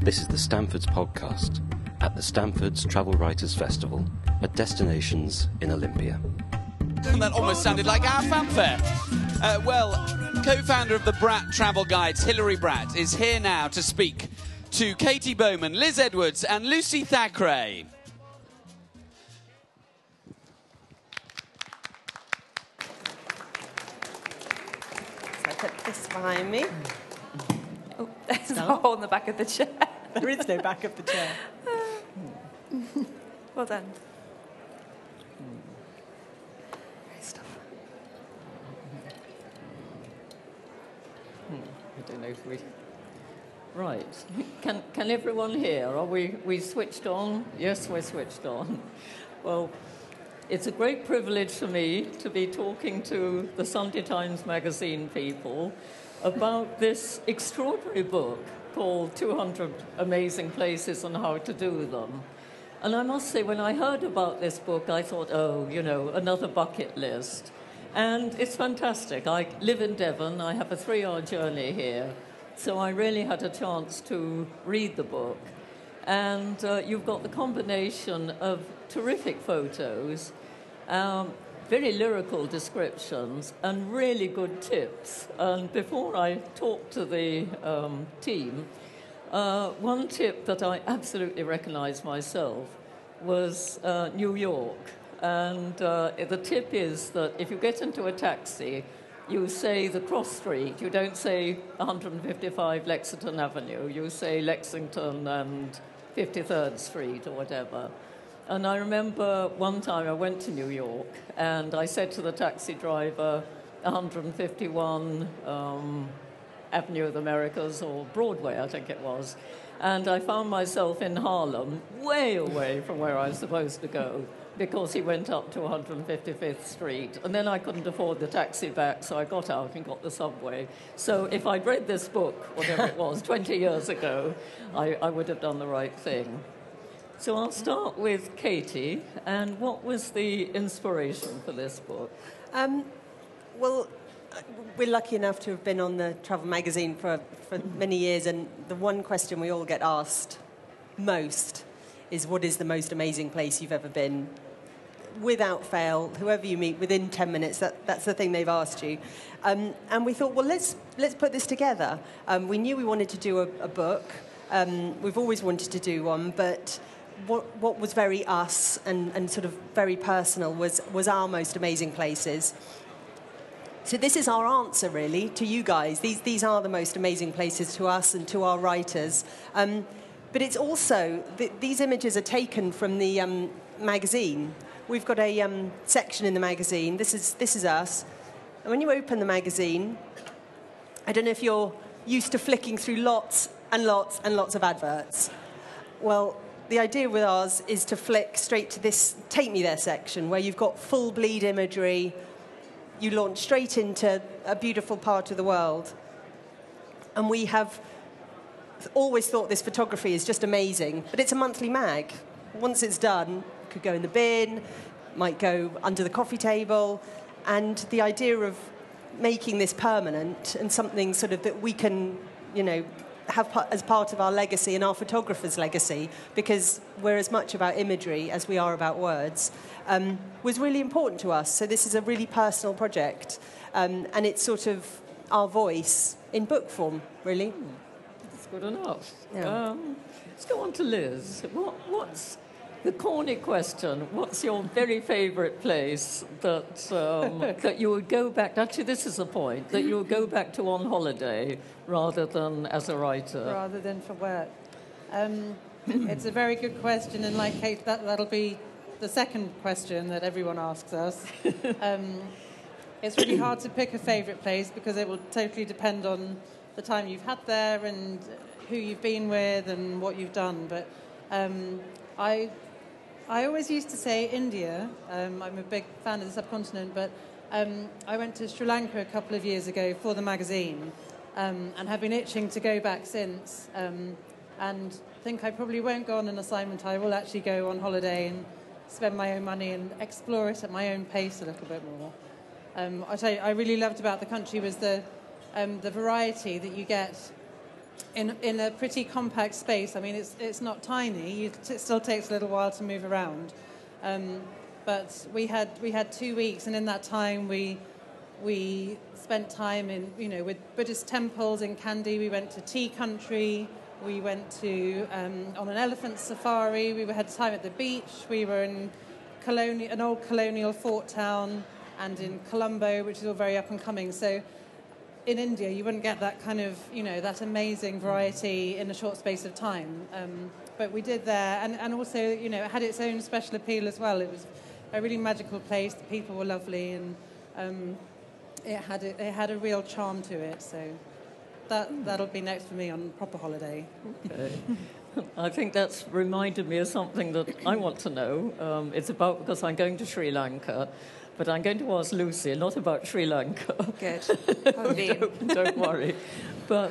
This is the Stamfords podcast at the Stamfords Travel Writers Festival at Destinations in Olympia. That almost sounded like our fanfare. Co-founder of the Bratt Travel Guides, Hilary Bratt, is here now to speak to Katie Bowman, Liz Edwards and Lucy Thackeray. So I put this behind me. Oh, there's a hole in the back of the chair. There is no back of the chair. Well done. Great stuff. I don't know if we... Right. Can everyone hear? Are we switched on? Yes, we're switched on. Well, it's a great privilege for me to be talking to the Sunday Times Magazine people about this extraordinary book called 200 Amazing Places and How to Do Them. And I must say, when I heard about this book, I thought, oh, you know, another bucket list. And it's fantastic. I live in Devon. I have a 3-hour journey here. So I really had a chance to read the book. And you've got the combination of terrific photos, very lyrical descriptions, and really good tips. And before I talk to the team, one tip that I absolutely recognized myself was New York. And the tip is that if you get into a taxi, you say the cross street. You don't say 155 Lexington Avenue. You say Lexington and 53rd Street or whatever. And I remember one time I went to New York and I said to the taxi driver, 151 Avenue of the Americas, or Broadway, I think it was. And I found myself in Harlem, way away from where I was supposed to go, because he went up to 155th Street. And then I couldn't afford the taxi back, so I got out and got the subway. So if I'd read this book, whatever it was, 20 years ago, I would have done the right thing. So I'll start with Katie. And what was the inspiration for this book? Well, we're lucky enough to have been on the Travel Magazine for many years, and the one question we all get asked most is, what is the most amazing place you've ever been? Without fail, whoever you meet, within 10 minutes, that's the thing they've asked you. And we thought, well, let's put this together. We knew we wanted to do a book. We've always wanted to do one, but what was very us and sort of very personal was our most amazing places. So this is our answer, really, to you guys. These are the most amazing places to us and to our writers. But it's also, these images are taken from the magazine. We've got a section in the magazine. This is us. And when you open the magazine, I don't know if you're used to flicking through lots and lots and lots of adverts. Well, the idea with ours is to flick straight to this Take Me There section, where you've got full bleed imagery. You launch straight into a beautiful part of the world. And we have always thought this photography is just amazing, but it's a monthly mag. Once it's done, it could go in the bin, might go under the coffee table, and the idea of making this permanent and something sort of that we can, you know, have as part of our legacy and our photographer's legacy, because we're as much about imagery as we are about words, was really important to us. So this is a really personal project, and it's sort of our voice in book form, really. That's good enough. Yeah. Let's go on to Liz. What's the corny question? What's your very favourite place that that you would go back? Actually, this is the point, that you would go back to on holiday rather than as a writer. Rather than for work. It's a very good question, and like Kate, that'll be the second question that everyone asks us. It's really hard to pick a favourite place because it will totally depend on the time you've had there and who you've been with and what you've done. But I always used to say India. I'm a big fan of the subcontinent, but I went to Sri Lanka a couple of years ago for the magazine, and have been itching to go back since. And think I probably won't go on an assignment. I will actually go on holiday and spend my own money and explore it at my own pace a little bit more. I tell you, I really loved about the country was the variety that you get in a pretty compact space. I mean, it's not tiny. It still takes a little while to move around. But we had 2 weeks, and in that time we spent time in, with Buddhist temples in Kandy. We went to tea country. We went to on an elephant safari. We had time at the beach. We were in an old colonial fort town, and in Colombo, which is all very up and coming. So in India, you wouldn't get that kind of, that amazing variety in a short space of time. But we did there, and also, it had its own special appeal as well. It was a really magical place. The people were lovely, and it had a real charm to it. So that'll be next for me on proper holiday. Okay. I think that's reminded me of something that I want to know. It's about, because I'm going to Sri Lanka, but I'm going to ask Lucy, not about Sri Lanka. Good. Don't worry. But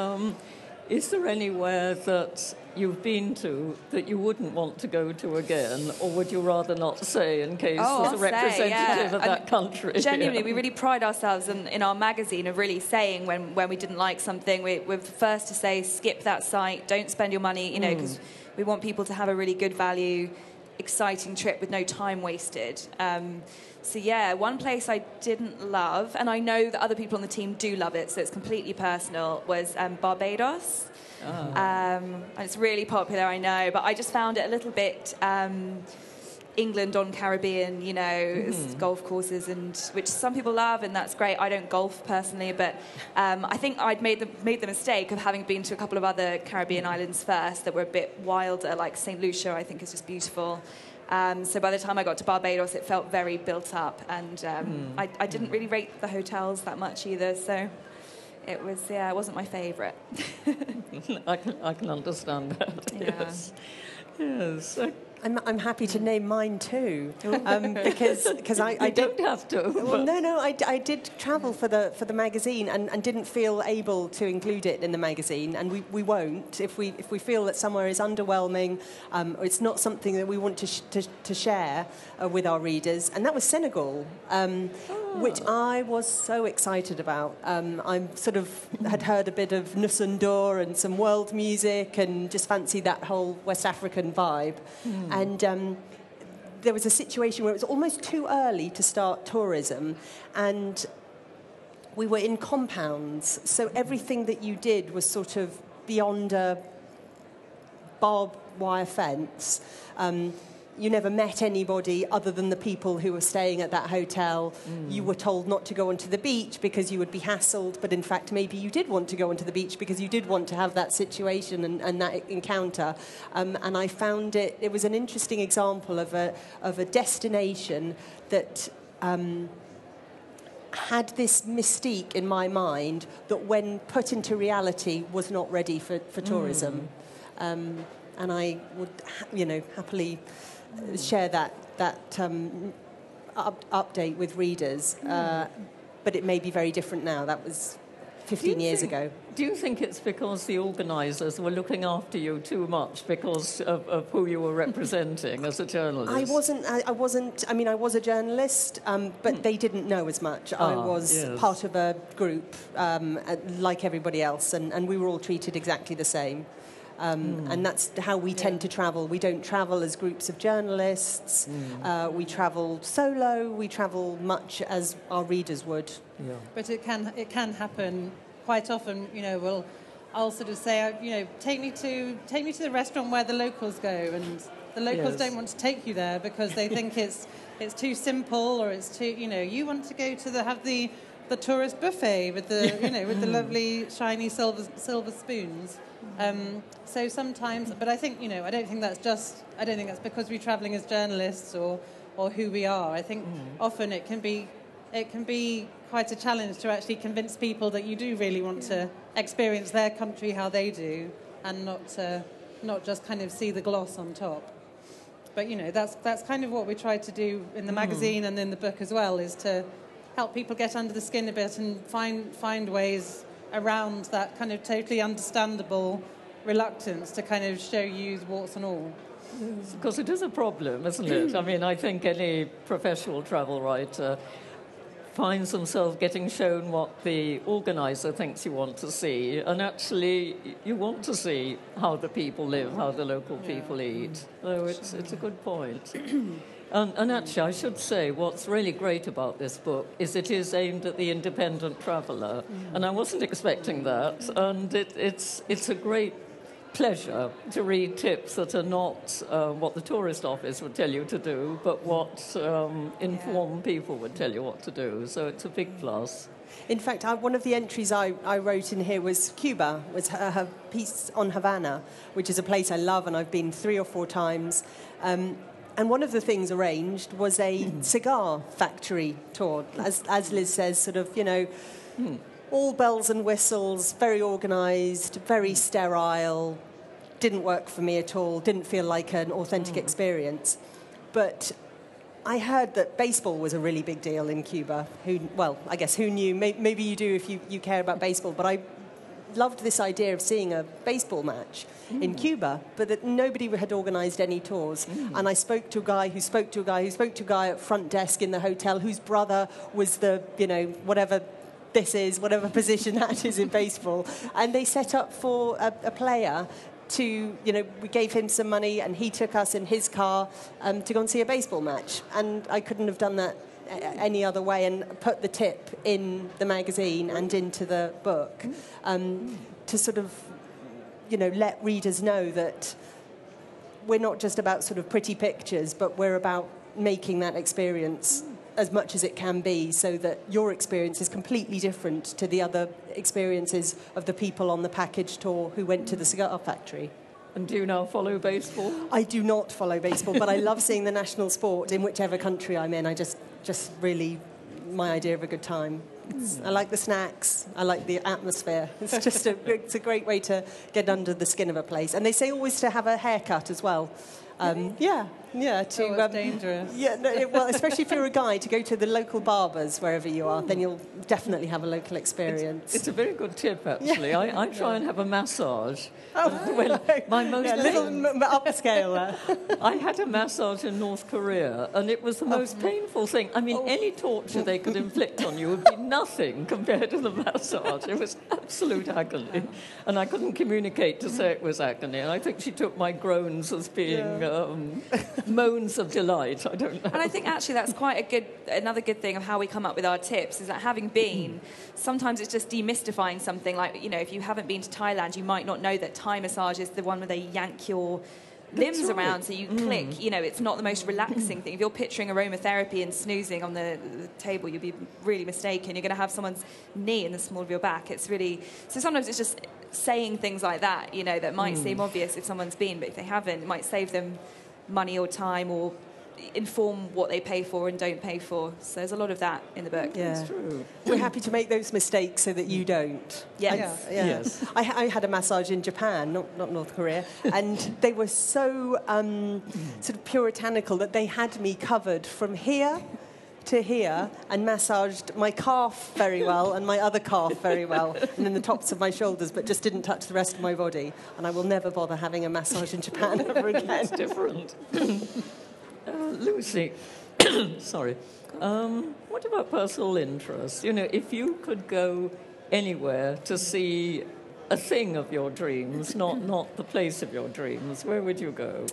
is there anywhere that you've been to that you wouldn't want to go to again, or would you rather not say in case there's a representative of that country? Genuinely, we really pride ourselves in our magazine of really saying when we didn't like something. We're the first to say, skip that site, don't spend your money, because we want people to have a really good value, exciting trip with no time wasted. So yeah, one place I didn't love, and I know that other people on the team do love it, so it's completely personal, was Barbados. And it's really popular, I know, but I just found it a little bit England on Caribbean, golf courses, and which some people love, and that's great. I don't golf personally, but I think I'd made the mistake of having been to a couple of other Caribbean islands first that were a bit wilder, like St. Lucia, I think is just beautiful. So by the time I got to Barbados, it felt very built up, and I didn't really rate the hotels that much either, so it wasn't my favourite. I can understand that. Yeah. Yes. I'm happy to name mine too, because I don't have to. Well, no, I did travel for the magazine and didn't feel able to include it in the magazine, and we won't if we feel that somewhere is underwhelming, or it's not something that we want to share with our readers, and that was Senegal. Which I was so excited about. I sort of had heard a bit of Youssou N'Dour and some world music and just fancied that whole West African vibe. And there was a situation where it was almost too early to start tourism, and we were in compounds, so everything that you did was sort of beyond a barbed wire fence. You never met anybody other than the people who were staying at that hotel. You were told not to go onto the beach because you would be hassled, but in fact maybe you did want to go onto the beach because you did want to have that situation and that encounter. And I found it was an interesting example of a destination that had this mystique in my mind that when put into reality was not ready for tourism. And I would happily share that update with readers, but it may be very different now. That was 15 years ago. Do you think it's because the organisers were looking after you too much because of who you were representing as a journalist? I wasn't. I mean, I was a journalist, but they didn't know as much. I was part of a group, like everybody else, and we were all treated exactly the same. And that's how we tend to travel. We don't travel as groups of journalists. We travel solo. We travel much as our readers would. Yeah. But it can happen quite often. I'll sort of say, take me to the restaurant where the locals go, and the locals don't want to take you there because they think it's too simple, or it's too. You want to go to have the tourist buffet with the with the lovely shiny silver spoons. So sometimes, but I think I don't think that's because we're travelling as journalists or who we are. I think often it can be quite a challenge to actually convince people that you do really want to experience their country how they do, and not just kind of see the gloss on top. But that's kind of what we try to do in the magazine and in the book as well, is to help people get under the skin a bit and find ways around that kind of totally understandable reluctance to kind of show you warts and all. Because it is a problem, isn't it? I mean, I think any professional travel writer finds themselves getting shown what the organizer thinks you want to see, and actually you want to see how the people live, how the local people eat. So it's a good point. And actually, I should say, what's really great about this book is it is aimed at the independent traveller, and I wasn't expecting that, and it's a great pleasure to read tips that are not what the tourist office would tell you to do, but what informed people would tell you what to do. So it's a big plus. In fact, one of the entries I wrote in here was Cuba, was her piece on Havana, which is a place I love and I've been 3 or 4 times. And one of the things arranged was a cigar factory tour, as Liz says, sort of, all bells and whistles, very organised, very sterile, didn't work for me at all, didn't feel like an authentic experience. But I heard that baseball was a really big deal in Cuba. I guess who knew? Maybe you do if you care about baseball, but I loved this idea of seeing a baseball match in Cuba, but that nobody had organised any tours. And I spoke to a guy who spoke to a guy who spoke to a guy at front desk in the hotel whose brother was the, whatever this is, whatever position that is in baseball. And they set up for a player to, we gave him some money and he took us in his car to go and see a baseball match. And I couldn't have done that any other way, and put the tip in the magazine and into the book to sort of, let readers know that we're not just about sort of pretty pictures, but we're about making that experience as much as it can be, so that your experience is completely different to the other experiences of the people on the package tour who went to the cigar factory. And do you now follow baseball? I do not follow baseball, but I love seeing the national sport in whichever country I'm in. I just really, my idea of a good time. I like the snacks. I like the atmosphere. It's just it's a great way to get under the skin of a place. And they say always to have a haircut as well. Dangerous. Well, especially if you're a guy, to go to the local barbers wherever you are, then you'll definitely have a local experience. It's a very good tip, actually. Yeah. I try and have a massage. My most little upscale. I had a massage in North Korea, and it was the most painful thing. I mean, any torture they could inflict on you would be nothing compared to the massage. It was absolute agony, and I couldn't communicate to say it was agony. And I think she took my groans as being moans of delight. I don't know. And I think actually that's quite another good thing of how we come up with our tips is that having been, sometimes it's just demystifying something. Like, if you haven't been to Thailand, you might not know that Thai massage is the one where they yank your limbs around so you click. It's not the most relaxing thing. If you're picturing aromatherapy and snoozing on the table, you'll be really mistaken. You're going to have someone's knee in the small of your back. It's really... So sometimes it's just saying things like that, that might seem obvious if someone's been, but if they haven't, it might save them money or time, or inform what they pay for and don't pay for. So there's a lot of that in the book. Yeah. That's true. We're happy to make those mistakes so that you don't. Yes. Yes. I had a massage in Japan, not North Korea, and they were so sort of puritanical that they had me covered from here to here and massaged my calf very well and my other calf very well, and then the tops of my shoulders, but just didn't touch the rest of my body. And I will never bother having a massage in Japan ever again. It's different. Lucy, sorry. What about personal interest? If you could go anywhere to see a thing of your dreams, not the place of your dreams, where would you go?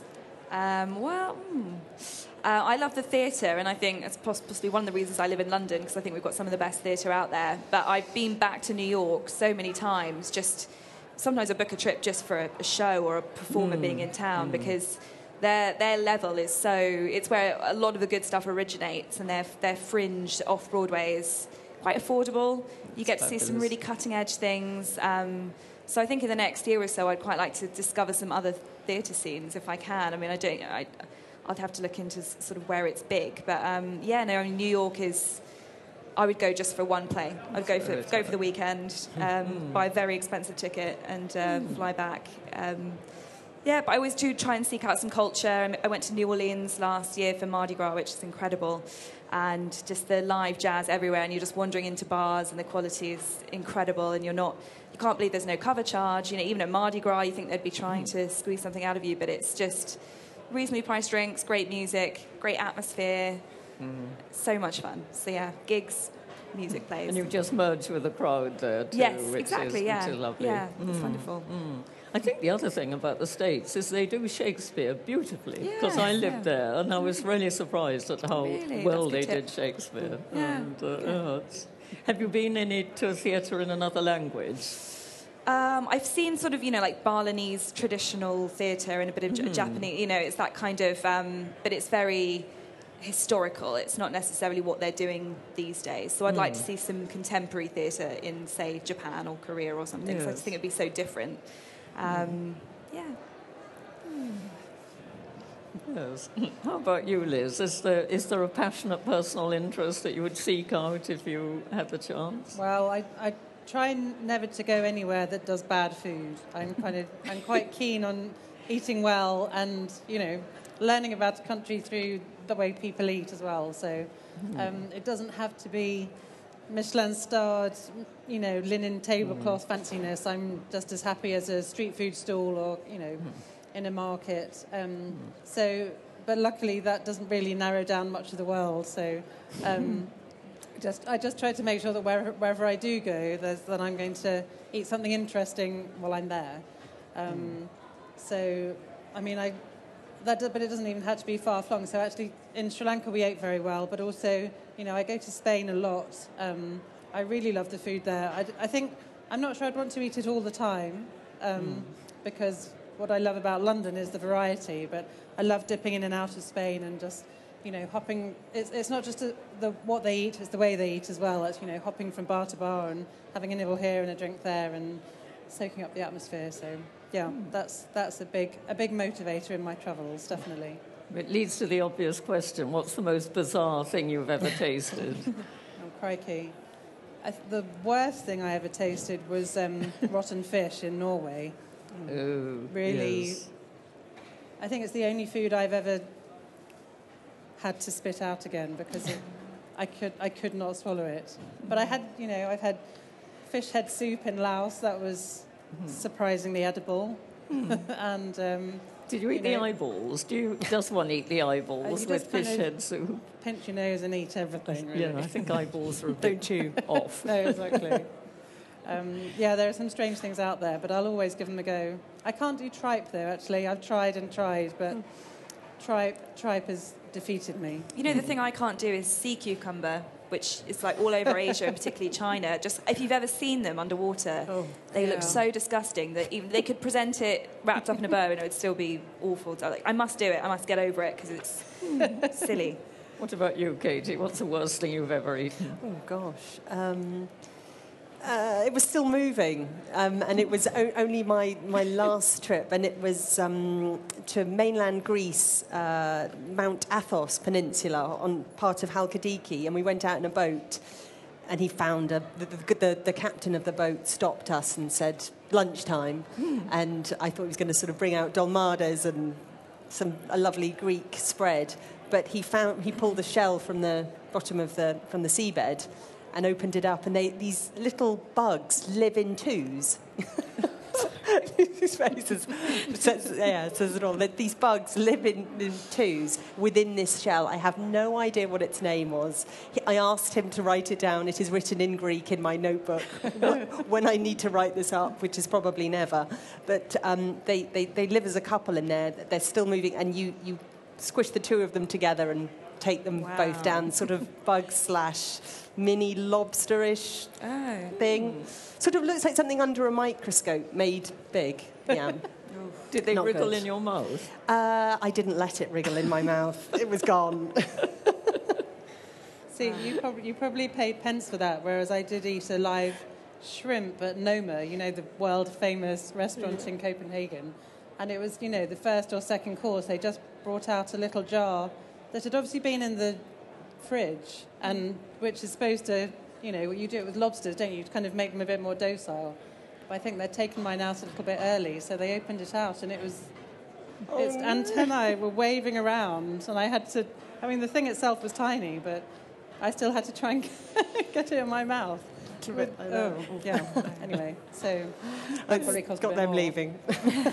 I love the theatre, and I think it's possibly one of the reasons I live in London, because I think we've got some of the best theatre out there. But I've been back to New York so many times, just sometimes I book a trip just for a show or a performer being in town, because their level is so... It's where a lot of the good stuff originates, and their fringe off-Broadway is quite affordable. You get to see some really cutting-edge things. So I think in the next year or so, I'd quite like to discover some other theatre scenes if I can. I mean, I'd have to look into sort of where it's big. But, New York is... I would go just for one play. I'd go for the weekend, buy a very expensive ticket and fly back. But I always do try and seek out some culture. I went to New Orleans last year for Mardi Gras, which is incredible. And just the live jazz everywhere, and you're just wandering into bars, and the quality is incredible, and you can't believe there's no cover charge. Even at Mardi Gras, you think they'd be trying to squeeze something out of you, but it's just reasonably priced drinks, great music, great atmosphere, so much fun. So gigs music plays. And you've just merged with the crowd there too, yes, which exactly, which is lovely. Yeah, it's wonderful. I think the other thing about the States is they do Shakespeare beautifully, because I lived there and I was really surprised at how Really? well That's they a good did tip. Shakespeare. Yeah. And, have you been to a theatre in another language? I've seen sort of, like Balinese traditional theatre and a bit of Japanese, it's that kind of, but it's very historical. It's not necessarily what they're doing these days. So I'd like to see some contemporary theatre in, say, Japan or Korea or something. Yes. So I just think it'd be so different. Yeah. Yes. How about you, Liz? Is there a passionate personal interest that you would seek out if you had the chance? Well, I try never to go anywhere that does bad food. I'm quite keen on eating well and, learning about the country through the way people eat as well. So it doesn't have to be Michelin-starred, linen tablecloth fanciness. I'm just as happy as a street food stall or, in a market. But luckily that doesn't really narrow down much of the world. So I just try to make sure that wherever I do go, that I'm going to eat something interesting while I'm there. But it doesn't even have to be far-flung. So actually, in Sri Lanka we ate very well, but also, I go to Spain a lot. I really love the food there. I think, I'm not sure I'd want to eat it all the time, because what I love about London is the variety, but I love dipping in and out of Spain and just, hopping. It's not just what they eat, it's the way they eat as well. It's, hopping from bar to bar and having a nibble here and a drink there and soaking up the atmosphere. So, yeah, that's a big motivator in my travels, definitely. It leads to the obvious question, what's the most bizarre thing you've ever tasted? Oh, crikey. The worst thing I ever tasted was rotten fish in Norway. Oh, Really, yes. I think it's the only food I've ever had to spit out again because I could not swallow it. But I've had fish head soup in Laos that was surprisingly edible. And did you eat the eyeballs? Does one eat the eyeballs you with just fish kind of head soup? pinch your nose and eat everything, really. Yeah, I think eyeballs are a bit off. No, exactly. There are some strange things out there, but I'll always give them a go. I can't do tripe, though, actually. I've tried and tried, but tripe has defeated me. The thing I can't do is sea cucumber, which is like all over Asia and particularly China. Just if you've ever seen them underwater, they look so disgusting that even they could present it wrapped up in a bow and it would still be awful. So I must do it. I must get over it because it's silly. What about you, Katie? What's the worst thing you've ever eaten? Oh, gosh. It was still moving, and it was only my last trip, and it was to mainland Greece, Mount Athos Peninsula, on part of Halkidiki, and we went out in a boat, and he found the captain of the boat stopped us and said, lunchtime, and I thought he was going to sort of bring out dolmades and a lovely Greek spread, but he pulled a shell from the bottom from the seabed and opened it up, and these little bugs live in twos. His face says it all. That these bugs live in twos within this shell. I have no idea what its name was. I asked him to write it down. It is written in Greek in my notebook when I need to write this up, which is probably never. But they live as a couple in there. They're still moving, and you squish the two of them together and take them both down, sort of bug / mini lobsterish thing. Sort of looks like something under a microscope made big. Yeah. Did they Not wriggle good. in your mouth? I didn't let it wriggle in my mouth. It was gone. See, you probably paid pence for that, whereas I did eat a live shrimp at Noma, the world-famous restaurant in Copenhagen. And it was, the first or second course, they just brought out a little jar that had obviously been in the fridge, and which is supposed to, you do it with lobsters, don't you? To kind of make them a bit more docile. But I think they'd taken mine out a little bit early, so they opened it out, and its antennae were waving around, and I had to. I mean, the thing itself was tiny, but I still had to try and get it in my mouth. Anyway, so that probably cost got a bit them more. leaving.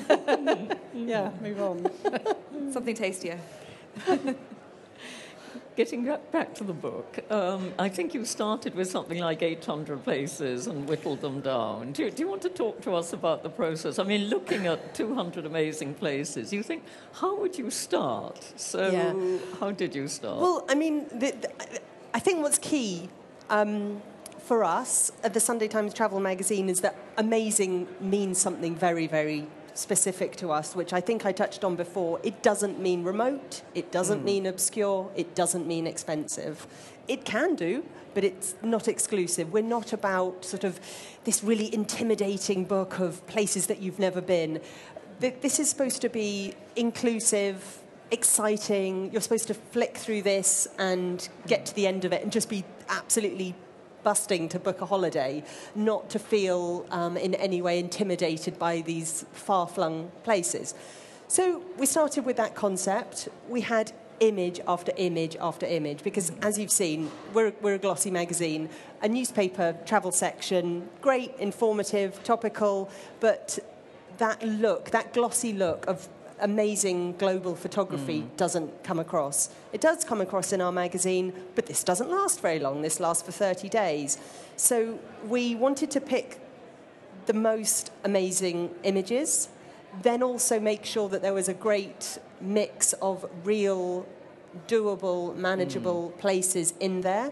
Yeah, move on. Something tastier. getting back to the book, I think you started with something like 800 places and whittled them down. Do you want to talk to us about the process? I mean, looking at 200 amazing places, you think, how would you start? So how did you start? Well, I mean, I think what's key for us at the Sunday Times Travel Magazine is that amazing means something very, very specific to us, which I think I touched on before. It doesn't mean remote, it doesn't mean obscure, it doesn't mean expensive. It can do, but it's not exclusive. We're not about sort of this really intimidating book of places that you've never been. This is supposed to be inclusive, exciting. You're supposed to flick through this and get to the end of it and just be absolutely busting to book a holiday, not to feel in any way intimidated by these far-flung places. So we started with that concept. We had image after image after image, because as you've seen, we're a glossy magazine, a newspaper travel section, great, informative, topical, but that look, that glossy look of amazing global photography doesn't come across. It does come across in our magazine, but this doesn't last very long. This lasts for 30 days. So we wanted to pick the most amazing images, then also make sure that there was a great mix of real, doable, manageable places in there.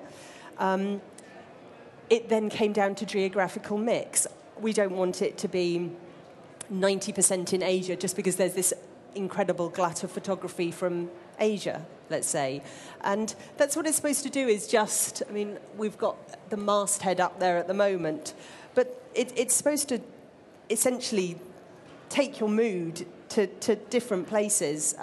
It then came down to geographical mix. We don't want it to be 90% in Asia just because there's this incredible glut of photography from Asia, let's say. And that's what it's supposed to do, is just, I mean, we've got the masthead up there at the moment, but it's supposed to essentially take your mood to different places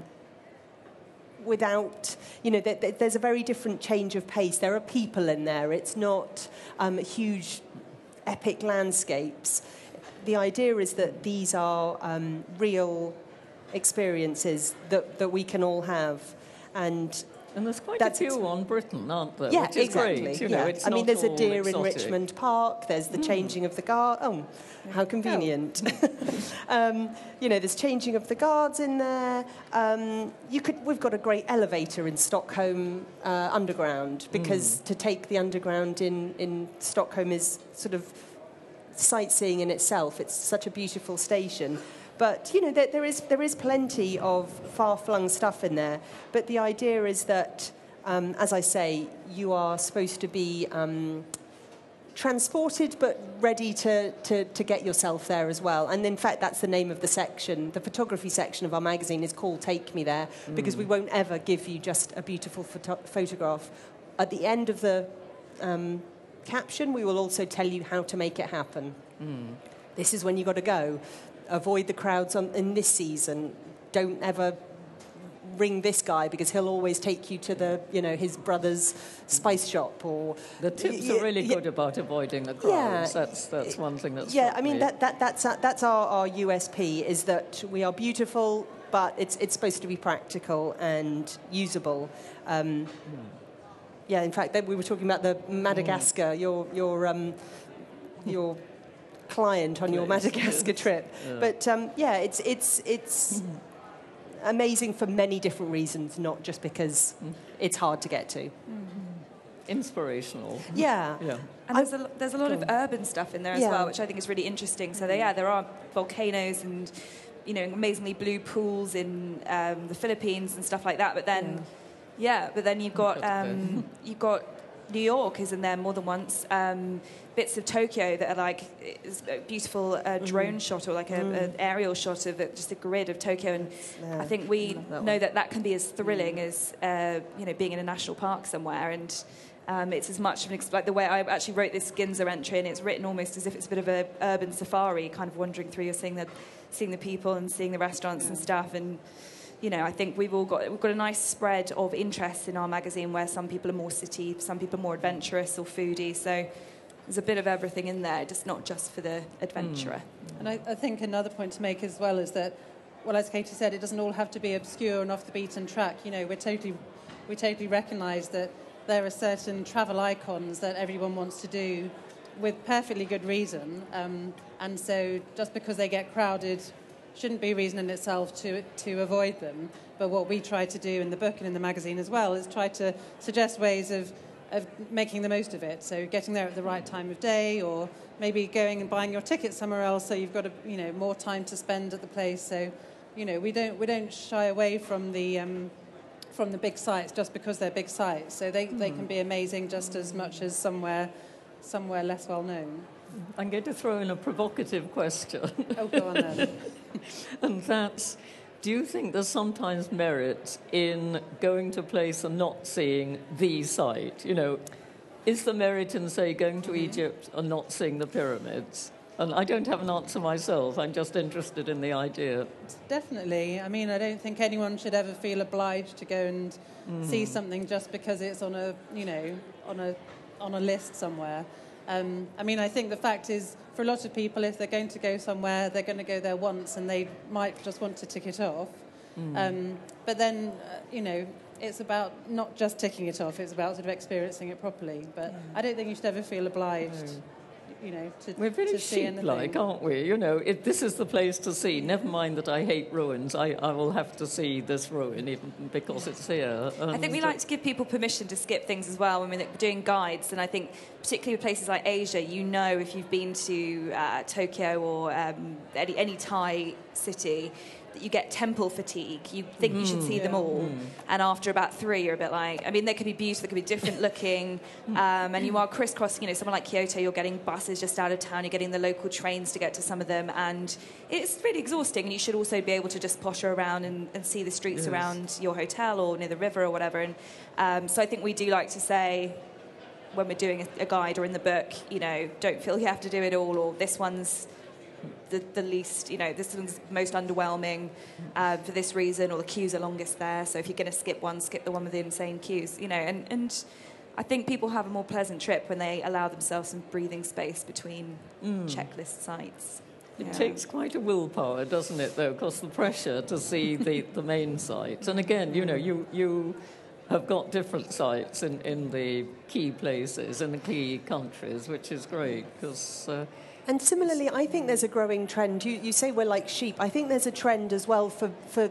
without, you know, there's a very different change of pace. There are people in there. It's not huge, epic landscapes. The idea is that these are real experiences that we can all have, and there's quite a few on Britain, aren't there? Yeah, which is exactly. Great. You know, it's I mean, there's a deer exotic. in Richmond Park. There's the changing of the guard. Oh, how convenient! You know, there's changing of the guards in there. We've got a great elevator in Stockholm Underground, because to take the Underground in Stockholm is sort of sightseeing in itself. It's such a beautiful station. But, you know, there is plenty of far-flung stuff in there. But the idea is that, as I say, you are supposed to be transported but ready to get yourself there as well. And, in fact, that's the name of the section. The photography section of our magazine is called Take Me There, because we won't ever give you just a beautiful photograph. At the end of the caption, we will also tell you how to make it happen. This is when you've got to go. Avoid the crowds in this season. Don't ever ring this guy, because he'll always take you to the, you know, his brother's spice shop. Or the tips are really good about avoiding the crowds. That's one thing that's I mean that's our USP, is that we are beautiful, but it's supposed to be practical and usable. Yeah, in fact, we were talking about the Madagascar. Your client on your Madagascar trip, but it's amazing for many different reasons, not just because it's hard to get to. Inspirational. Yeah. And there's a lot of urban stuff in there as well, which I think is really interesting. So there are volcanoes and, you know, amazingly blue pools in the Philippines and stuff like that. But then, you've got New York is in there more than once. Bits of Tokyo that are like a beautiful drone shot, or like an aerial shot of just a grid of Tokyo. And I think we know that can be as thrilling as you know, being in a national park somewhere. And it's as much of an like the way I actually wrote this Ginza entry, and it's written almost as if it's a bit of an urban safari, kind of wandering through. You're seeing the people and seeing the restaurants and stuff. And you know, I think we've got a nice spread of interests in our magazine, where some people are more city, some people are more adventurous or foodie. So there's a bit of everything in there, just not just for the adventurer. And I think another point to make as well is that, well, as Katie said, it doesn't all have to be obscure and off the beaten track. You know, we totally recognise that there are certain travel icons that everyone wants to do with perfectly good reason. And so just because they get crowded shouldn't be reason in itself to avoid them. But what we try to do in the book and in the magazine as well is try to suggest ways of making the most of it. So getting there at the right time of day, or maybe going and buying your ticket somewhere else so you've got more time to spend at the place. So, we don't shy away from the big sites just because they're big sites. So they can be amazing just as much as somewhere less well known. I'm going to throw in a provocative question. Oh, go on then. And that's, do you think there's sometimes merit in going to a place and not seeing the site? Is there merit in, say, going to Egypt and not seeing the pyramids? And I don't have an answer myself. I'm just interested in the idea. Definitely. I mean, I don't think anyone should ever feel obliged to go and see something just because it's on a list somewhere. I mean, I think the fact is, for a lot of people, if they're going to go somewhere, they're going to go there once, and they might just want to tick it off. But then, it's about not just ticking it off; it's about sort of experiencing it properly. But I don't think you should ever feel obliged. We're very sheep-like, aren't we? This is the place to see. Never mind that I hate ruins. I will have to see this ruin even because it's here. I think we like to give people permission to skip things as well when we're doing guides. And I think particularly with places like Asia, if you've been to Tokyo or any Thai city, that you get temple fatigue. You think you should see them all. And after about 3, you're a bit like, they could be beautiful, they could be different looking. And you are crisscrossing, someone like Kyoto, you're getting buses just out of town, you're getting the local trains to get to some of them. And it's really exhausting. And you should also be able to just potter around and see the streets around your hotel or near the river or whatever. And so I think we do like to say, when we're doing a guide or in the book, don't feel you have to do it all, or this one's the least, this one's most underwhelming for this reason, or the queues are longest there, so if you're going to skip one, skip the one with the insane queues, and I think people have a more pleasant trip when they allow themselves some breathing space between checklist sites. It takes quite a willpower, doesn't it, though, because the pressure to see the main sites. And again, you have got different sites in the key places, in the key countries, which is great, because... And similarly, I think there's a growing trend. You say we're like sheep. I think there's a trend as well for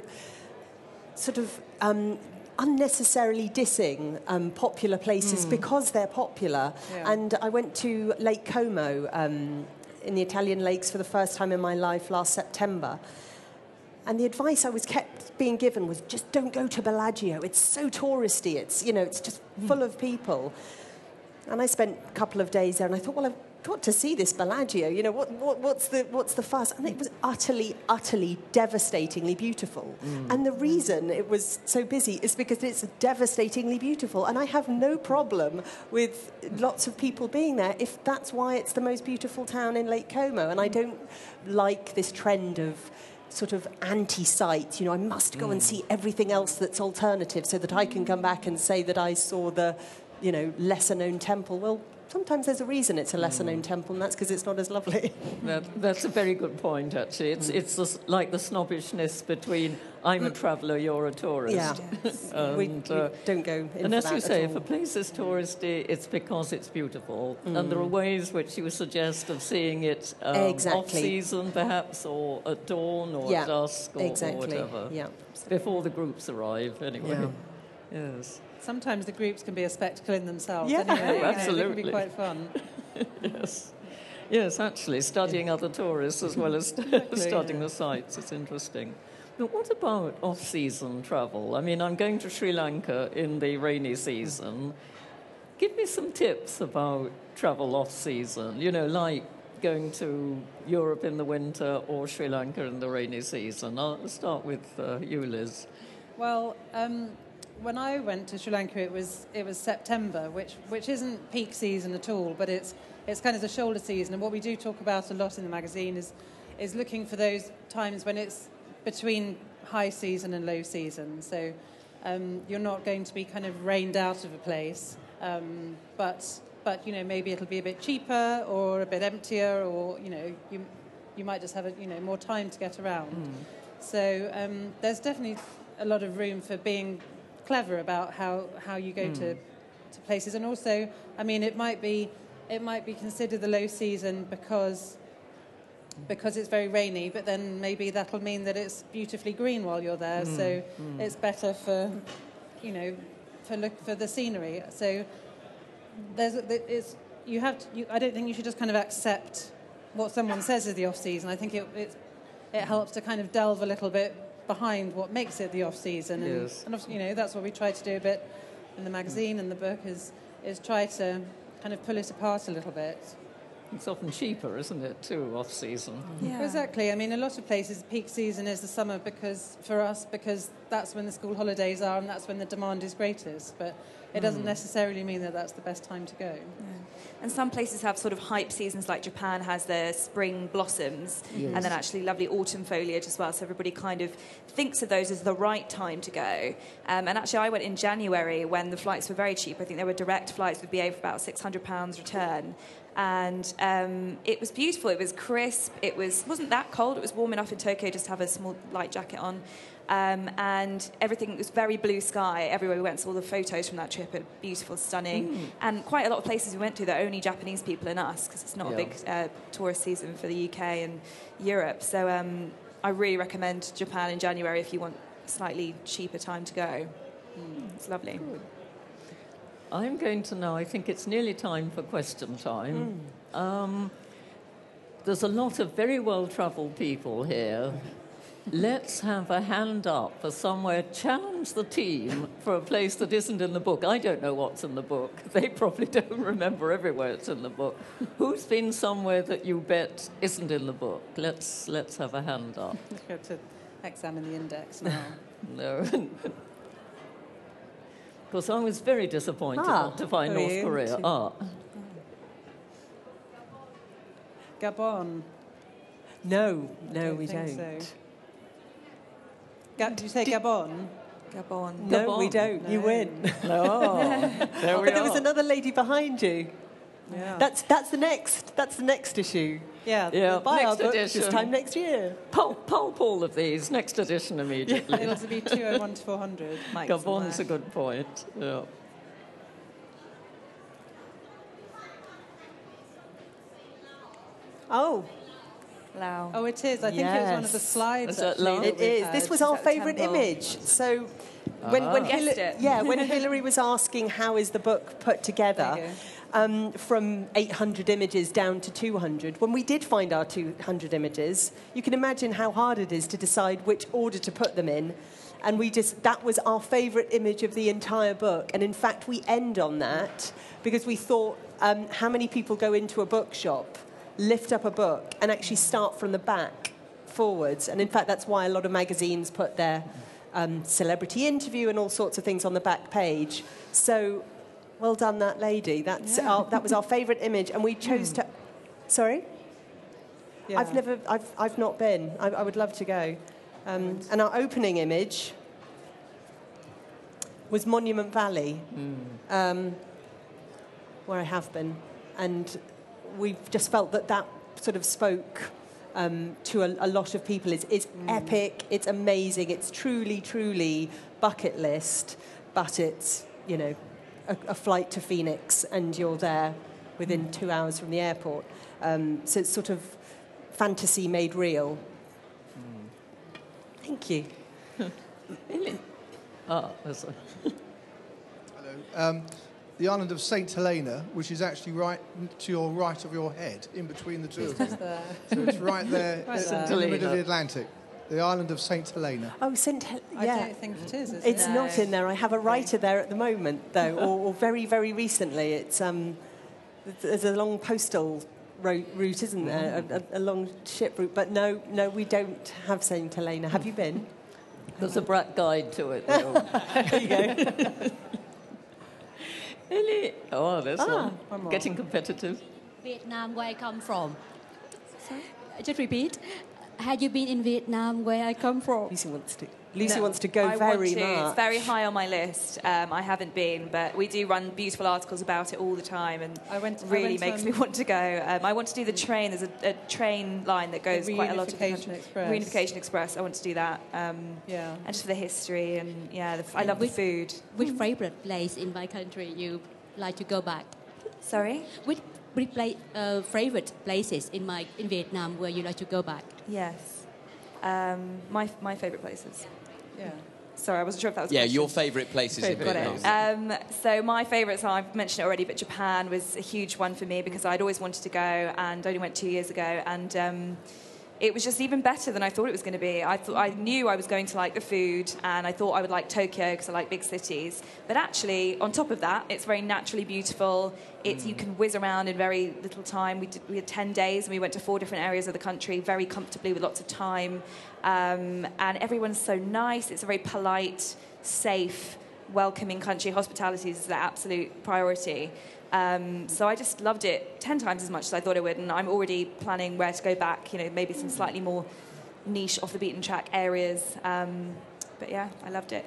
sort of unnecessarily dissing popular places because they're popular. Yeah. And I went to Lake Como in the Italian lakes for the first time in my life last September. And the advice I was kept being given was just don't go to Bellagio. It's so touristy. It's just full of people. And I spent a couple of days there, and I thought, well, I've got to see this Bellagio. What's the fuss? And it was utterly, utterly devastatingly beautiful. And the reason it was so busy is because it's devastatingly beautiful. And I have no problem with lots of people being there if that's why it's the most beautiful town in Lake Como. And I don't like this trend of sort of anti-site. I must go and see everything else that's alternative so that I can come back and say that I saw the lesser-known temple. Well, sometimes there's a reason it's a lesser-known temple, and that's because it's not as lovely. That's a very good point, actually. It's like the snobbishness between I'm a traveller, you're a tourist. Yeah, yes. we don't go in. And as you say, if a place is touristy, it's because it's beautiful. And there are ways which you suggest of seeing it off-season, perhaps, or at dawn, or at dusk, or whatever. Yeah. Before the groups arrive, anyway. Yeah. Yes. Sometimes the groups can be a spectacle in themselves. Yeah, anyway. Absolutely. They can be quite fun. Yes, actually, studying other tourists as well as studying the sites is interesting. But what about off-season travel? I mean, I'm going to Sri Lanka in the rainy season. Give me some tips about travel off-season, like going to Europe in the winter or Sri Lanka in the rainy season. I'll start with you, Liz. Well, when I went to Sri Lanka, it was September, which isn't peak season at all, but it's kind of the shoulder season. And what we do talk about a lot in the magazine is looking for those times when it's between high season and low season. So you're not going to be kind of rained out of a place, but maybe it'll be a bit cheaper or a bit emptier, or you might just have more time to get around. So there's definitely a lot of room for being clever about how you go to places. And also, I mean, it might be considered the low season because because it's very rainy, but then maybe that'll mean that it's beautifully green while you're there. So it's better for, you know, for the scenery. So I don't think you should just kind of accept what someone says is the off-season. I think it helps to kind of delve a little bit behind what makes it the off-season. Yes. And you know, that's what we try to do a bit in the magazine and the book is try to kind of pull it apart a little bit. It's often cheaper, isn't it, too, off-season? Yeah. Exactly. I mean, a lot of places, peak season is the summer because that's when the school holidays are and that's when the demand is greatest. But it doesn't necessarily mean that that's the best time to go. Yeah. And some places have sort of hype seasons, like Japan has their spring blossoms and then actually lovely autumn foliage as well. So everybody kind of thinks of those as the right time to go. And actually, I went in January when the flights were very cheap. I think there were direct flights with BA for about £600 return. And it was beautiful. It was crisp. It wasn't that cold. It was warm enough in Tokyo just to have a small light jacket on. And everything was very blue sky everywhere we went. Saw all the photos from that trip. It beautiful, stunning. And quite a lot of places we went to, there are only Japanese people in us because it's not a big tourist season for the UK and Europe. So I really recommend Japan in January if you want a slightly cheaper time to go. It's lovely. Good. I'm going to now, I think it's nearly time for question time. There's a lot of very well-travelled people here. Let's have a hand up for somewhere. Challenge the team for a place that isn't in the book. I don't know what's in the book. They probably don't remember everywhere it's in the book. Who's been somewhere that you bet isn't in the book? Let's have a hand up. Let's go to examine the index now. No. Because I was very disappointed not to find North Korea. Gabon. No, we think don't. so. Did you say Gabon? Gabon. No, we don't. No. You win. No. There we But there was are. another lady behind you. Yeah. That's the next issue. Yeah, Buy our next book edition. this time next year. Pulp all of these. Next edition immediately. It'll be 201 to 400. Gabon's a good point. Yeah. Oh, Lao. Oh, it is. I think it was one of the Yes. slides. Is that actually, long? that it we is. had. This was our Is that favourite temple? image. So when Guessed it. when Hilary was asking how is the book put together, There you from 800 images down to 200, when we did find our 200 images, you can imagine how hard it is to decide which order to put them in. And that was our favourite image of the entire book. And in fact, we end on that because we thought, how many people go into a bookshop, lift up a book, and actually start from the back forwards? And in fact, that's why a lot of magazines put their celebrity interview and all sorts of things on the back page. So, well done, that lady. That was our favourite image, and we chose to. Sorry, Yeah. I've not been. I would love to go. And our opening image was Monument Valley, where I have been, and we've just felt that sort of spoke to a lot of people. It's epic, it's amazing, it's truly bucket list, but it's, you know, a flight to Phoenix and you're there within 2 hours from the airport. So it's sort of fantasy made real. Thank you. There's a... Hello. The island of St. Helena, which is actually right to your right of your head, in between the two of them. So it's right there in the middle of the Atlantic. The island of St. Helena. Oh, St. Helena. I don't think it is. It's it? not in there. I have a writer there at the moment, though, or very, very recently. It's there's a long postal route, isn't there? A long ship route. But no, we don't have St. Helena. Have you been? There's a brat guide to it, though. There you go. Really? Oh, there's one. One more. Getting competitive. Vietnam, where I come from. Sorry? Just repeat. Had you been in Vietnam, where I come from? Lucy wants to go I very want to. much. It's very high on my list. I haven't been, but we do run beautiful articles about it all the time, and really makes me want to go. I want to do the train. There's a train line that goes quite a lot of the country. Reunification Express. I want to do that. And just for the history and I love the food. Which favourite place in my country you like to go back? Sorry? Which favorite places in Vietnam where you like to go back? Yes. My favourite places. Yeah. Sorry, I wasn't sure if that was a Yeah, question. your favourite places in Got Vietnam. it. So my favourites, I've mentioned it already, but Japan was a huge one for me because I'd always wanted to go and only went 2 years ago. And it was just even better than I thought it was going to be. I knew I was going to like the food, and I thought I would like Tokyo because I like big cities. But actually, on top of that, it's very naturally beautiful. You can whiz around in very little time. We had 10 days, and we went to 4 different areas of the country very comfortably with lots of time. And everyone's so nice. It's a very polite, safe, welcoming country. Hospitality is the absolute priority. So I just loved it 10 times as much as I thought I would, and I'm already planning where to go back, maybe some slightly more niche, off-the-beaten-track areas. But yeah, I loved it.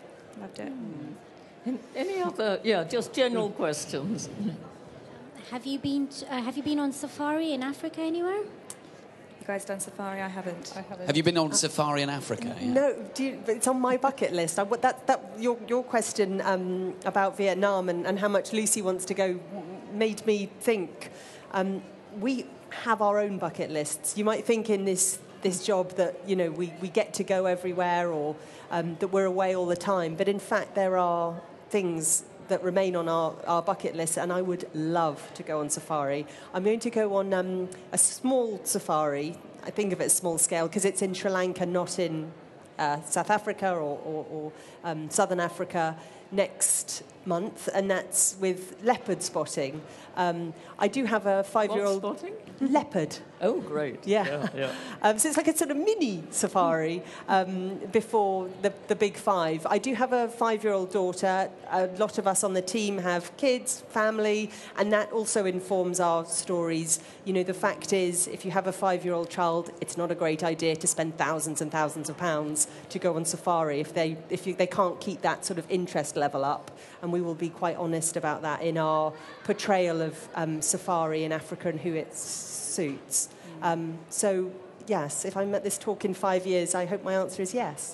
Any other, just general questions? Have you been on safari in Africa anywhere? You guys done safari? I haven't. Have you been on safari in Africa? Yeah. No, but it's on my bucket list. Your question about Vietnam and how much Lucy wants to go made me think. We have our own bucket lists. You might think in this job that we get to go everywhere or that we're away all the time, but in fact there are things that remain on our bucket list, and I would love to go on safari. I'm going to go on a small safari. I think of it as small scale because it's in Sri Lanka, not in South Africa or Southern Africa next month, and that's with leopard spotting. I do have a 5-year-old... What spotting? Leopard. Oh, great. Yeah. So it's like a sort of mini safari before the big 5. I do have a 5-year-old daughter. A lot of us on the team have kids, family, and that also informs our stories. The fact is, if you have a 5-year-old child, it's not a great idea to spend thousands and thousands of pounds to go on safari if they can't keep that sort of interest level up. And we will be quite honest about that in our portrayal of safari in Africa and who it suits. So, yes, if I'm at this talk in 5 years, I hope my answer is yes.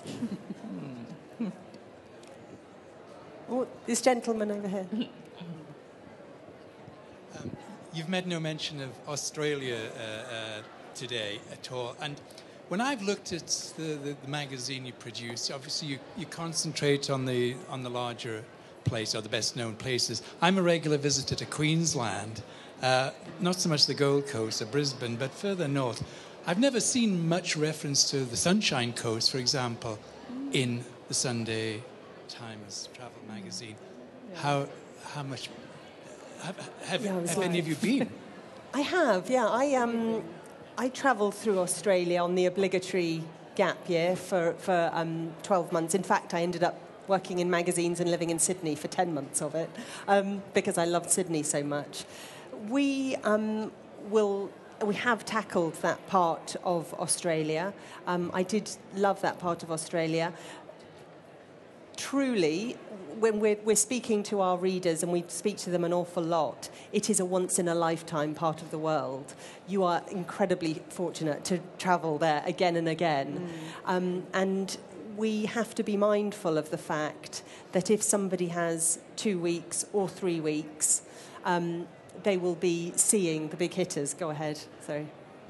Oh, this gentleman over here. You've made no mention of Australia today at all. And when I've looked at the magazine you produce, obviously you concentrate on the larger place or the best known places. I'm a regular visitor to Queensland, not so much the Gold Coast or Brisbane, but further north. I've never seen much reference to the Sunshine Coast, for example, in the Sunday Times travel magazine. How much have any of you been? I have, yeah. I travelled through Australia on the obligatory gap year for 12 months. In fact, I ended up working in magazines and living in Sydney for 10 months of it because I loved Sydney so much. We have tackled that part of Australia. I did love that part of Australia. Truly, when we're speaking to our readers, and we speak to them an awful lot, it is a once-in-a-lifetime part of the world. You are incredibly fortunate to travel there again and again. And we have to be mindful of the fact that if somebody has 2 weeks or 3 weeks, they will be seeing the big hitters. Go ahead, sorry.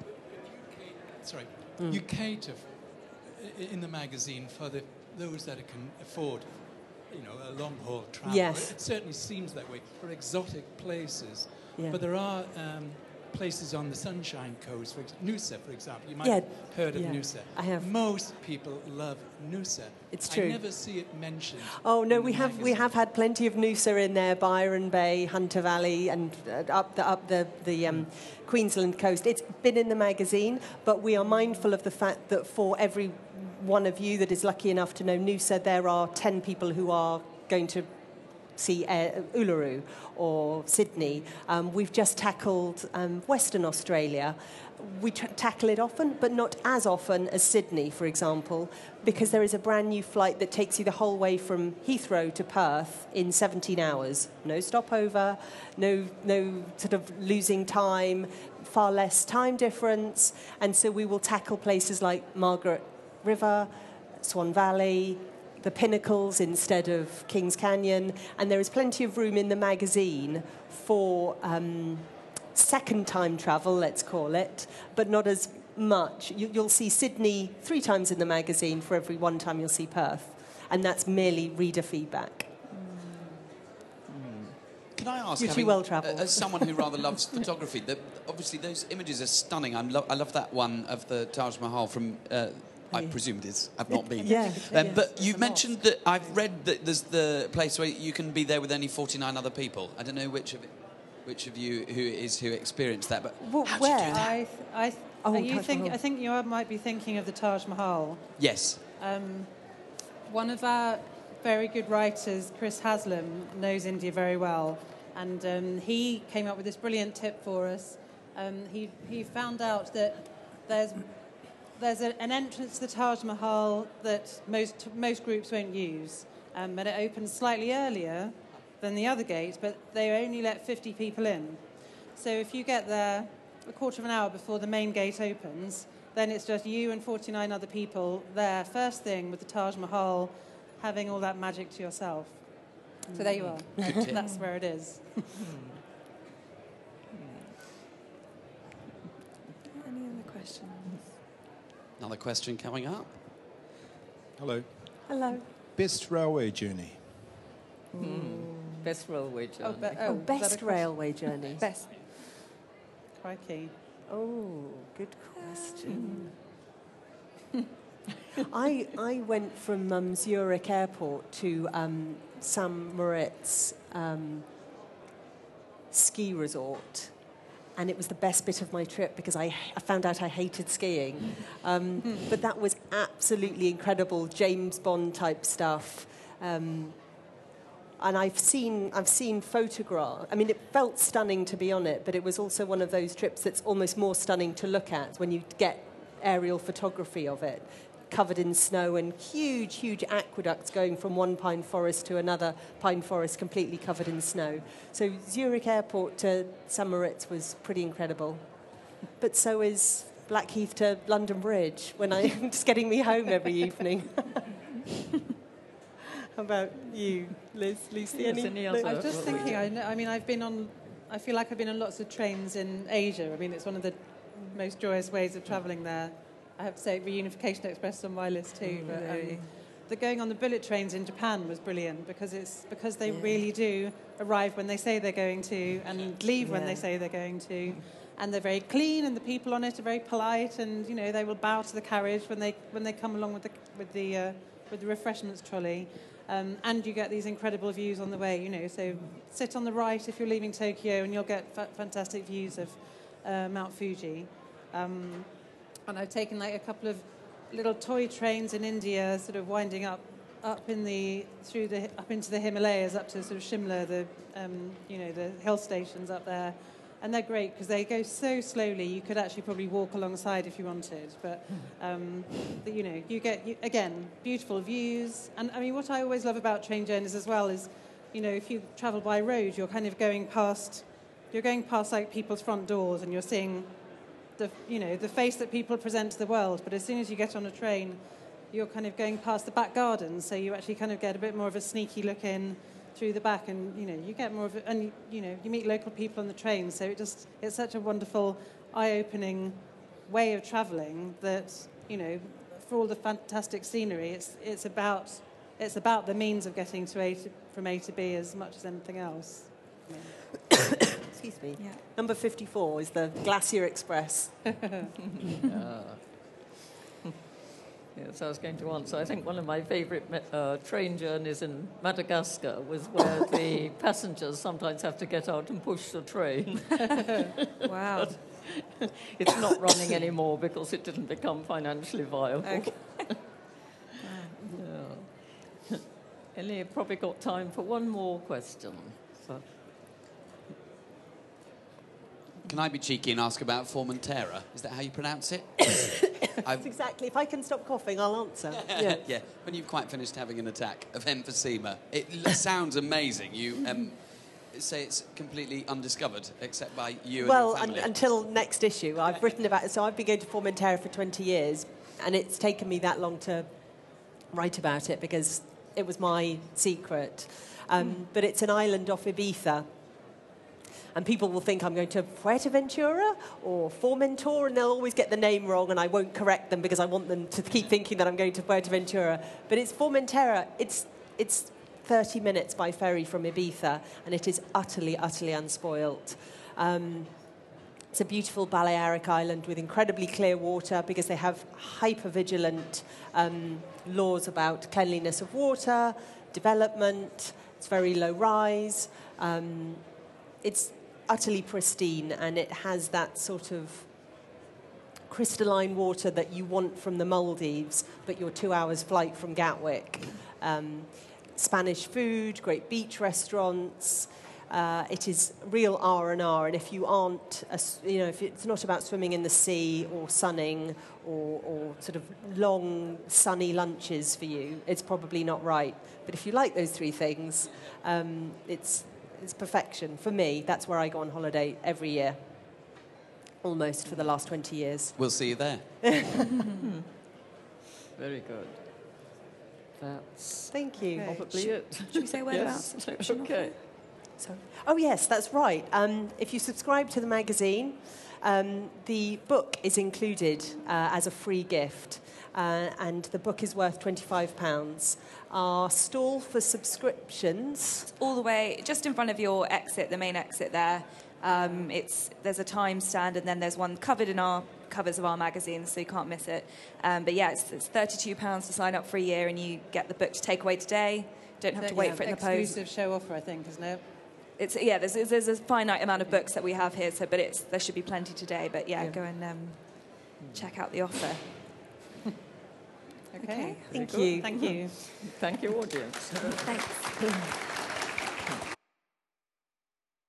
You cater in the magazine for those that can afford, a long-haul travel. Yes. It certainly seems that way for exotic places. Yeah. But there are places on the Sunshine Coast, Noosa, for example. You might have heard of Noosa. I have. Most people love Noosa. It's true. I never see it mentioned. Oh no, we have had plenty of Noosa in there, Byron Bay, Hunter Valley, and up the Queensland coast. It's been in the magazine, but we are mindful of the fact that for every one of you that is lucky enough to know Noosa, there are 10 people who are going to see Uluru or Sydney. We've just tackled Western Australia. We tackle it often, but not as often as Sydney, for example, because there is a brand new flight that takes you the whole way from Heathrow to Perth in 17 hours. No stopover, no sort of losing time, far less time difference. And so we will tackle places like Margaret River, Swan Valley, the Pinnacles instead of Kings Canyon, and there is plenty of room in the magazine for second-time travel, let's call it, but not as much. You'll see Sydney 3 times in the magazine for every 1 time you'll see Perth, and that's merely reader feedback. Can I ask, You're too well-travelled. as someone who rather loves photography, obviously those images are stunning. I love that one of the Taj Mahal from... I presume it is. I've not been. Yes. But you've mentioned that I've read that there's the place where you can be there with only 49 other people. I don't know which of you who experienced that, but how do you do that? I think you might be thinking of the Taj Mahal. Yes. One of our very good writers, Chris Haslam, knows India very well, and he came up with this brilliant tip for us. He found out that there's an entrance to the Taj Mahal that most groups won't use, but it opens slightly earlier than the other gate, but they only let 50 people in. So if you get there a quarter of an hour before the main gate opens, then it's just you and 49 other people there first thing with the Taj Mahal having all that magic to yourself. So there you are. That's where it is. Any other questions? Another question coming up. Hello. Hello. Best railway journey? Best railway journey. Best railway journey. Best. Crikey. Oh, good question. I went from Zurich Airport to St. Moritz ski resort, and it was the best bit of my trip because I found out I hated skiing. But that was absolutely incredible, James Bond type stuff. And I've seen photographs. I mean, it felt stunning to be on it, but it was also one of those trips that's almost more stunning to look at when you get aerial photography of it, covered in snow and huge, huge aqueducts going from one pine forest to another pine forest completely covered in snow. So Zurich Airport to St. Moritz was pretty incredible. But so is Blackheath to London Bridge when I'm just getting me home every evening. How about you, Liz? Lucy, any other? I was just thinking, I feel like I've been on lots of trains in Asia. I mean, it's one of the most joyous ways of travelling there. I have to say, Reunification Express on my list too. But the going on the bullet trains in Japan was brilliant because they really do arrive when they say they're going to and leave when they say they're going to. And they're very clean, and the people on it are very polite, and they will bow to the carriage when they come along with the refreshments trolley. And you get these incredible views on the way, So sit on the right if you're leaving Tokyo, and you'll get fantastic views of Mount Fuji. And I've taken a couple of little toy trains in India, sort of winding up into the Himalayas, up to sort of Shimla, the hill stations up there. And they're great because they go so slowly. You could actually probably walk alongside if you wanted. But, you get, again, beautiful views. And, I mean, what I always love about train journeys as well is, if you travel by road, you're kind of going past people's front doors, and you're seeing the face that people present to the world. But as soon as you get on a train, you're kind of going past the back gardens. So you actually kind of get a bit more of a sneaky look in through the back, and you get more of it, and you meet local people on the train. So it's such a wonderful, eye-opening way of travelling that for all the fantastic scenery, it's about the means of getting from A to B as much as anything else. Excuse me. Yeah. Number 54 is the Glacier Express. Yes, I was going to answer. I think one of my favourite train journeys in Madagascar was where the passengers sometimes have to get out and push the train. Wow. It's not running anymore because it didn't become financially viable. Okay. Ellie, probably got time for one more question. So. Can I be cheeky and ask about Formentera? Is that how you pronounce it? That's exactly. If I can stop coughing, I'll answer. Yeah. When you've quite finished having an attack of emphysema, it sounds amazing. You say it's completely undiscovered, except by you and your family. Well, until next issue. I've written about it. So I've been going to Formentera for 20 years, and it's taken me that long to write about it because it was my secret. But it's an island off Ibiza. And people will think I'm going to Fuerteventura or Formentor, and they'll always get the name wrong, and I won't correct them because I want them to keep thinking that I'm going to Fuerteventura. But it's Formentera. It's 30 minutes by ferry from Ibiza, and it is utterly, utterly unspoilt. It's a beautiful Balearic island with incredibly clear water because they have hyper-vigilant laws about cleanliness of water, development. It's very low rise. It's utterly pristine, and it has that sort of crystalline water that you want from the Maldives, but you're 2 hours flight from Gatwick. Spanish food, great beach restaurants. It is real R&R, and if you aren't, if it's not about swimming in the sea or sunning or sort of long sunny lunches for you, it's probably not right. But if you like those three things, it's perfection. For me, that's where I go on holiday every year, almost for the last 20 years. We'll see you there. Very good. That's Thank you. probably it. Should we say a word about subscription? Okay. Sorry. Oh, yes, that's right. If you subscribe to the magazine, the book is included as a free gift, and the book is worth £25. Our stall for subscriptions... It's all the way, just in front of your exit, the main exit there. There's a time stand, and then there's one covered in our covers of our magazines, so you can't miss it. But yeah, it's £32 to sign up for a year, and you get the book to take away today. Don't have to wait for it in the post. Exclusive show offer, I think, isn't it? There's a finite amount of books that we have here, but there should be plenty today. But go and check out the offer. Okay. Thank you. Thank you. Thank you, audience. Thanks.